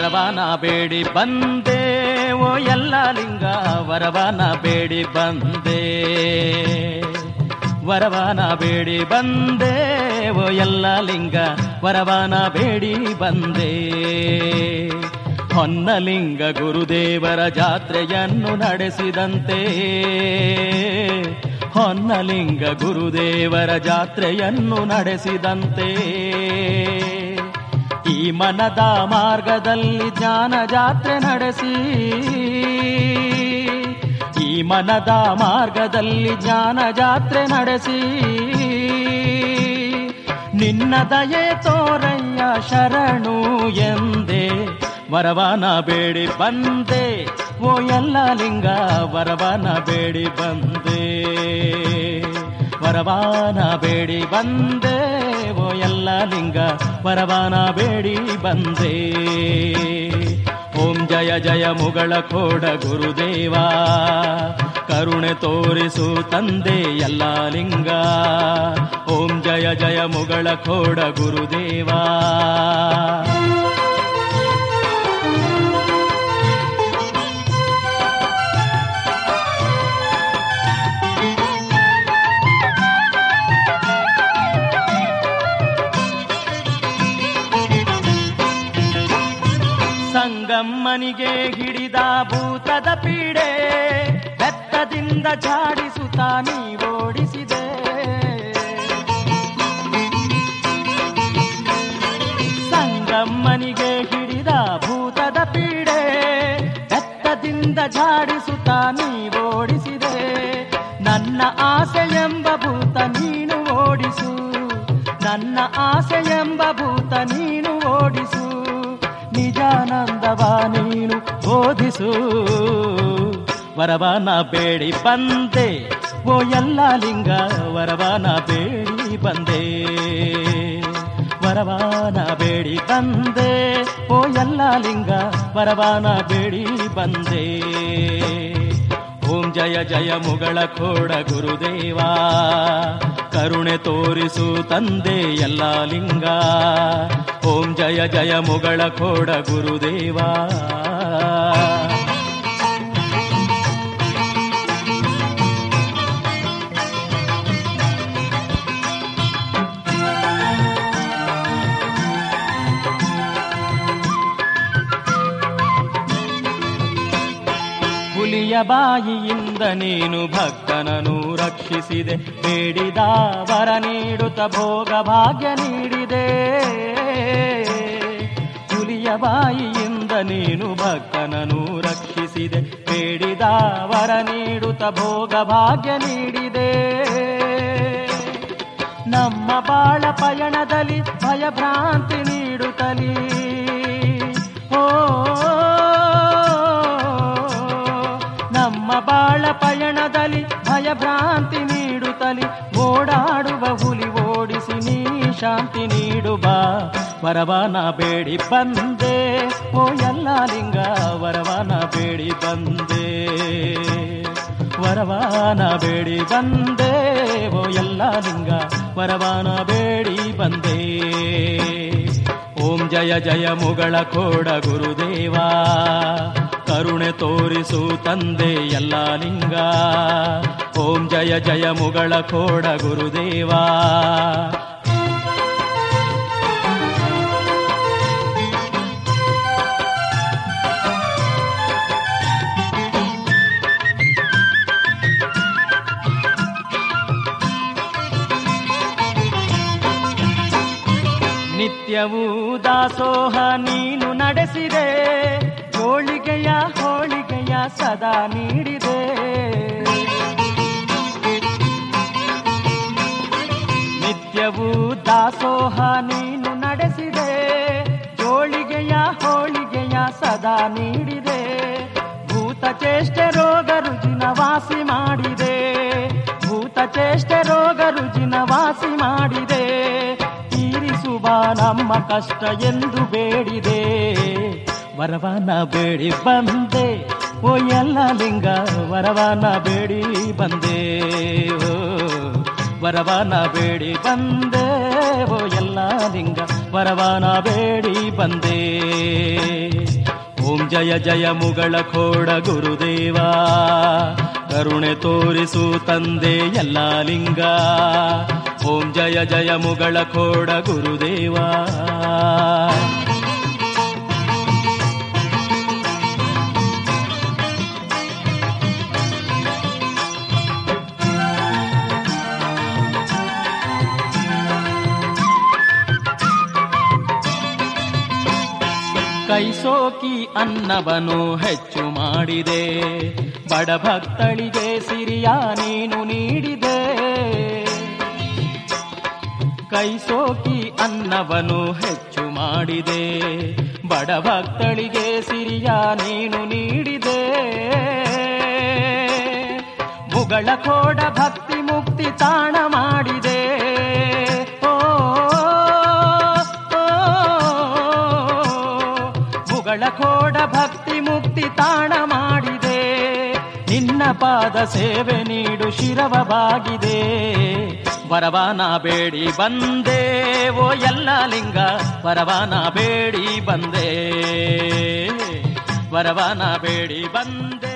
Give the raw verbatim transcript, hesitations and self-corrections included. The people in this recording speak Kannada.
ವರವಾನ ಬೇಡಿ ಬಂದೆ ಓ ಎಲ್ಲ ಲಿಂಗ ವರವಾನ ಬೇಡಿ ಬಂದೆ ವರವಾನ ಬೇಡಿ ಬಂದೆ ಓ ಎಲ್ಲ ಲಿಂಗ ವರವಾನ ಬೇಡಿ ಬಂದೆ. ಹೊನ್ನಲಿಂಗ ಗುರುದೇವರ ಜಾತ್ರೆಯನ್ನು ನಡೆಸಿದಂತೆ ಹೊನ್ನಲಿಂಗ ಗುರುದೇವರ ಜಾತ್ರೆಯನ್ನು ನಡೆಸಿದಂತೆ ಈ ಮನದ ಮಾರ್ಗದಲ್ಲಿ ಜ್ಞಾನ ಜಾತ್ರೆ ನಡೆಸಿ ಈ ಮನದ ಮಾರ್ಗದಲ್ಲಿ ಜ್ಞಾನ ಜಾತ್ರೆ ನಡೆಸಿ ನಿನ್ನ ದಯೆ ತೋರಯ್ಯ ಶರಣು ಎಂದೇ ವರವಾನ ಬೇಡಿ ಬಂದೆ ಓ ಎಲ್ಲ ಲಿಂಗ ವರವಾನ ಬೇಡಿ ಬಂದೆ ವರವಾನ ಬೇಡಿ ಬಂದೆ ಓ ಎಲ್ಲ ಲಿಂಗ ವರವಾನ ಬೇಡಿ ಬಂದೆ. ಓಂ ಜಯ ಜಯ ಮುಗಳ ಕೋಡ ಗುರುದೇವ ಕರುಣೆ ತೋರಿಸು ತಂದೆ ಎಲ್ಲ ಲಿಂಗ. ಓಂ ಜಯ ಜಯ ಮುಗಳ ಕೋಡ ಗುರುದೇವ. ಸಂಗಮ್ಮನಿಗೆ ಹಿಡಿದ ಭೂತದ ಪೀಡೆ ಬೆತ್ತದಿಂದ ಝಾಡಿಸುತ್ತಾ ನೀ ಓಡಿಸಿದೆ. ಸಂಗಮ್ಮನಿಗೆ ಹಿಡಿದ ಭೂತದ ಪೀಡೆ ಬೆತ್ತದಿಂದ ಝಾಡಿಸುತ್ತಾ ನೀ ಓಡಿಸಿದೆ. ನನ್ನ ಆಸೆ ಎಂಬ ಭೂತ ನೀನು ಓಡಿಸು ನನ್ನ ಆಸೆ ಎಂಬ ಭೂತ ನೀನು ಓಡಿಸು ನಿಜಾನಂದವ ನೀನು ಬೋಧಿಸು. ವರವಾನ ಬೇಡಿ ಬಂದೆ ಓ ಎಲ್ಲ ಲಿಂಗ ವರವಾನ ಬೇಡಿ ಬಂದೆ ವರವಾನ ಬೇಡಿ ಬಂದೆ ಓ ಎಲ್ಲ ಲಿಂಗ ವರವಾನ ಬೇಡಿ ಬಂದೆ. ಓಂ ಜಯ ಜಯ ಮುಗಳ ಕೋಡ ಗುರುದೇವ ಕರುಣೆ ತೋರಿಸು ತಂದೆ ಎಲ್ಲ ಲಿಂಗ. ಓಂ ಜಯ ಜಯ ಮುಗಳ ಕೋಡ ಗುರುದೇವ. ಹುಲಿಯ ಬಾಯಿಯಿಂದ ನೀನು ಭಕ್ತನನ್ನು ರಕ್ಷಿಸಿದೆ ಬೇಡಿದ ವರ ನೀಡುತ್ತ ಭೋಗ ಭಾಗ್ಯ ನೀಡಿದೆ. ಹುಲಿಯ ಬಾಯಿಯಿಂದ ನೀನು ಭಕ್ತನನ್ನು ರಕ್ಷಿಸಿದೆ ಬೇಡಿದ ವರ ನೀಡುತ್ತ ಭೋಗ ಭಾಗ್ಯ ನೀಡಿದೆ. ನಮ್ಮ ಬಾಳ ಪಯಣದಲ್ಲಿ ಭಯಭ್ರಾಂತಿ ನೀಡುತ್ತಲಿ ಓ ನಮ್ಮ ಬಾಳ ಪಯಣದಲ್ಲಿ ಭಯಭ್ರಾಂತಿ ನೀಡುತ್ತಲಿ ಓಡಾಡುವ ಹುಲಿ ಓಡಿಸಿ ನೀ ಶಾಂತಿ ನೀಡುವ. ವರವಾನ ಬೇಡಿ ಬಂದೆ ಓ ಎಲ್ಲ ಲಿಂಗ ವರವಾನ ಬೇಡಿ ಬಂದೆ ವರವಾನ ಬೇಡಿ ಬಂದೆ ಓ ಎಲ್ಲ ಲಿಂಗ ವರವಾನ ಬೇಡಿ ಬಂದೆ. ಓಂ ಜಯ ಜಯ ಮುಗಳ ಕೋಡ ಗುರುದೇವ ಕರುಣೆ ತೋರಿಸು ತಂದೆ ಎಲ್ಲ ಲಿಂಗ. ಓಂ ಜಯ ಜಯ ಮುಗಳ ಕೋಡ ಗುರುದೇವ. ನಿತ್ಯವೂ ದಾಸೋಹ ನೀನು ನಡೆಸಿದೆ ಹೋಳಿಗೆಯ ಹೋಳಿಗೆಯ ಸದಾ ನೀಡಿದೆ. ನಿತ್ಯವೂ ದಾಸೋಹ ನೀನು ನಡೆಸಿದೆ ಹೋಳಿಗೆಯ ಹೋಳಿಗೆಯ ಸದಾ ನೀಡಿದೆ. ಭೂತ ಚೇಷ್ಟೆ ರೋಗ ರುಜಿನ ವಾಸಿ ಮಾಡಿದೆ ಭೂತ ಚೇಷ್ಟೆ ರೋಗ ರುಜಿನ ವಾಸಿ ಮಾಡಿದೆ. ತೀರಿಸುವ ನಮ್ಮ ಕಷ್ಟ ಎಂದು ಬೇಡಿದೆ ವರವಾನ ಬೇಡಿ ಬಂದೆ ಓ ಎಲ್ಲ ಲಿಂಗ ವರವಾನ ಬೇಡಿ ಬಂದೆ. ಓ ವರವನ ಬೇಡಿ ಬಂದೆ ಓ ಎಲ್ಲ ಲಿಂಗ ವರವನ ಬೇಡಿ ಬಂದೆ. ಓಂ ಜಯ ಜಯ ಮುಗಳ ಖೋಡ ಗುರುದೇವ ಕರುಣೆ ತೋರಿಸು ತಂದೆ ಎಲ್ಲ ಲಿಂಗ. ಓಂ ಜಯ ಜಯ ಮುಗಳ ಖೋಡ ಗುರುದೇವ. ಕೈಸೋಕಿ ಅನ್ನವನು ಹೆಚ್ಚು ಮಾಡಿದೆ, ಬಡ ಭಕ್ತಳಿಗೆ ಸಿರಿಯ ನೀನು ನೀಡಿದೆ. ಕೈಸೋಕಿ ಅನ್ನವನು ಹೆಚ್ಚು ಮಾಡಿದೆ, ಬಡ ಭಕ್ತಳಿಗೆ ಸಿರಿಯ ನೀನು ನೀಡಿದೆ. ಮುಗಳ ಖೋಡ ಭಕ್ತಿ ಮುಕ್ತಿ ತಾಣ ಮಾಡಿದೆ. ಖೋಡ ಭಕ್ತಿ ಮುಕ್ತಿ ತಾಣ ಮಾಡಿದೆ. ನಿನ್ನ ಪಾದ ಸೇವೆ ನೀಡು ಶಿರವ ಬಾಗಿದೆ. ವರವನ ಬೇಡಿ ಬಂದೆ ಓ ಎಲ್ಲ ಲಿಂಗ ವರವನ ಬೇಡಿ ಬಂದೆ. ವರವನ ಬೇಡಿ ಬಂದೆ.